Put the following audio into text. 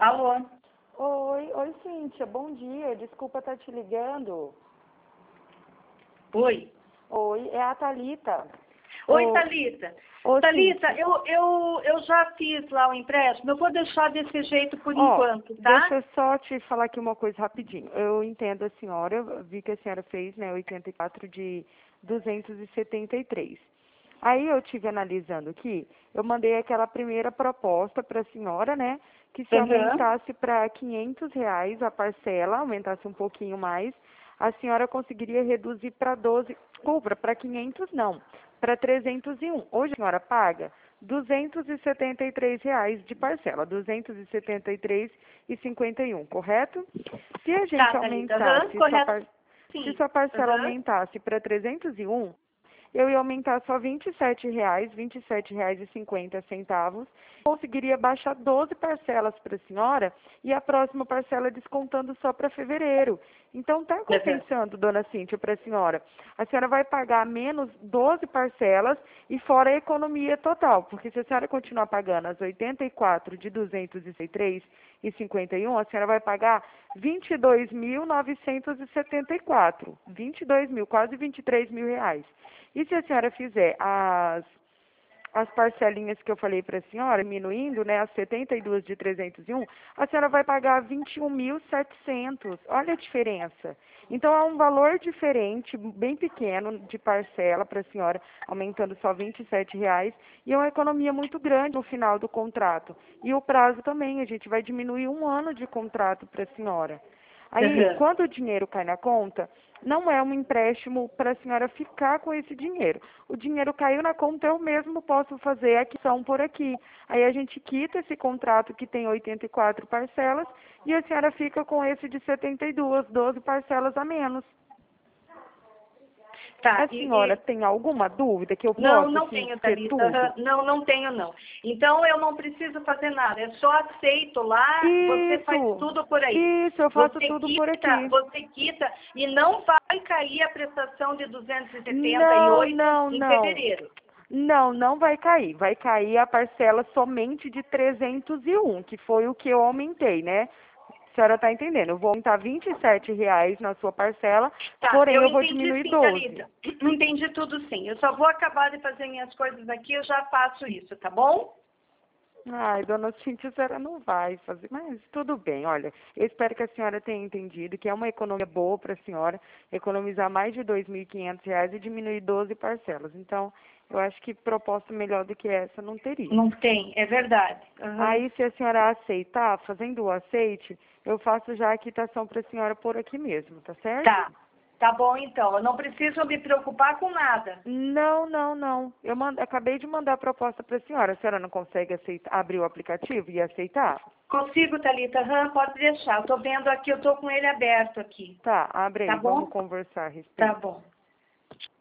Alô? Oi, Cíntia, bom dia. Desculpa estar te ligando. Oi. Oi, é a Thalita. Oi, Thalita. Ô, Thalita, Cíntia. eu já fiz lá o empréstimo. Eu vou deixar desse jeito por enquanto, tá? Deixa eu só te falar aqui uma coisa rapidinho. Eu entendo a senhora, eu vi que a senhora fez, né, 84 de 273. Aí eu tive analisando aqui, eu mandei aquela primeira proposta para a senhora, né, que se aumentasse para R$ 500 a parcela, aumentasse um pouquinho mais, a senhora conseguiria reduzir para 12, desculpa, para 500 não, para 301. Hoje a senhora paga R$ 273 de parcela, 273,51, correto? Se a gente Tá, Thalita. aumentasse, Correto. se Sim. sua parcela aumentasse para 301, eu ia aumentar só R$ 27,00, R$ 27,50. Conseguiria baixar 12 parcelas para a senhora e a próxima parcela descontando só para fevereiro. Então, está compensando, dona Cíntia, para a senhora. A senhora vai pagar menos 12 parcelas e fora a economia total, porque se a senhora continuar pagando as 84 de 203,51, a senhora vai pagar 22.974. 22 mil, quase R$ 23.000. E se a senhora fizer as parcelinhas que eu falei para a senhora, diminuindo, né, as 72 de 301, a senhora vai pagar 21.700. Olha a diferença. Então, é um valor diferente, bem pequeno, de parcela para a senhora, aumentando só R$ 27,00, e é uma economia muito grande no final do contrato. E o prazo também, a gente vai diminuir 1 ano de contrato para a senhora. Aí, quando o dinheiro cai na conta, não é um empréstimo para a senhora ficar com esse dinheiro. O dinheiro caiu na conta, eu mesmo posso fazer a quição por aqui. Aí a gente quita esse contrato que tem 84 parcelas e a senhora fica com esse de 72, 12 parcelas a menos. Tá, A senhora tem alguma dúvida que eu Não, possa não assim, tenho, ter Thalita. tudo? Não, não tenho, não. Então, eu não preciso fazer nada. Eu só aceito lá, você faz tudo por aí. Isso, eu faço tudo por aqui. Você quita e não vai cair a prestação de 278 em Não. fevereiro. Não vai cair. Vai cair a parcela somente de 301, que foi o que eu aumentei, né? A senhora está entendendo? Eu vou aumentar R$ 27,00 na sua parcela, porém eu vou diminuir sim, 12. Thalita. Entendi tudo sim. Eu só vou acabar de fazer minhas coisas aqui, eu já faço isso, tá bom? Ai, dona Cintia, a senhora não vai fazer, mas tudo bem, olha, eu espero que a senhora tenha entendido que é uma economia boa para a senhora economizar mais de R$ 2.500 e diminuir 12 parcelas. Então, eu acho que proposta melhor do que essa não teria. Não tem, é verdade. Aí, se a senhora aceitar, fazendo o aceite, eu faço já a quitação para a senhora por aqui mesmo, tá certo? Tá bom então. Eu não preciso me preocupar com nada. Não. Eu acabei de mandar a proposta para a senhora. A senhora não consegue abrir o aplicativo e aceitar? Consigo, Thalita. Pode deixar. Eu tô vendo aqui, eu tô com ele aberto aqui. Tá, abre aí, Tá bom? vamos conversar a respeito. Tá bom.